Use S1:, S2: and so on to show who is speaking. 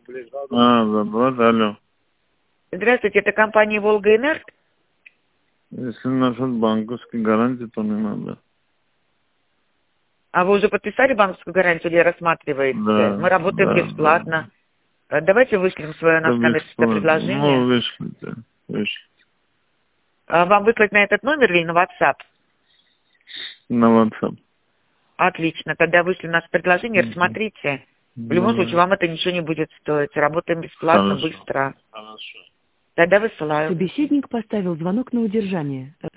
S1: Алло.
S2: Здравствуйте, это компания «Волга-Энерго».
S1: Если насчет банковской гарантии, то не надо.
S2: А вы уже подписали банковскую гарантию или рассматриваете?
S1: Да.
S2: Мы работаем бесплатно. Давайте вышлем свое наше коммерческое предложение.
S1: Ну, вышлите.
S2: Вам выслать на этот номер или на WhatsApp?
S1: На WhatsApp.
S2: Отлично. Тогда вышлем наше предложение, рассмотрите. В любом случае, вам это ничего не будет стоить. Работаем бесплатно, быстро.
S1: Хорошо.
S2: Тогда высылаю.
S3: Собеседник поставил звонок на удержание.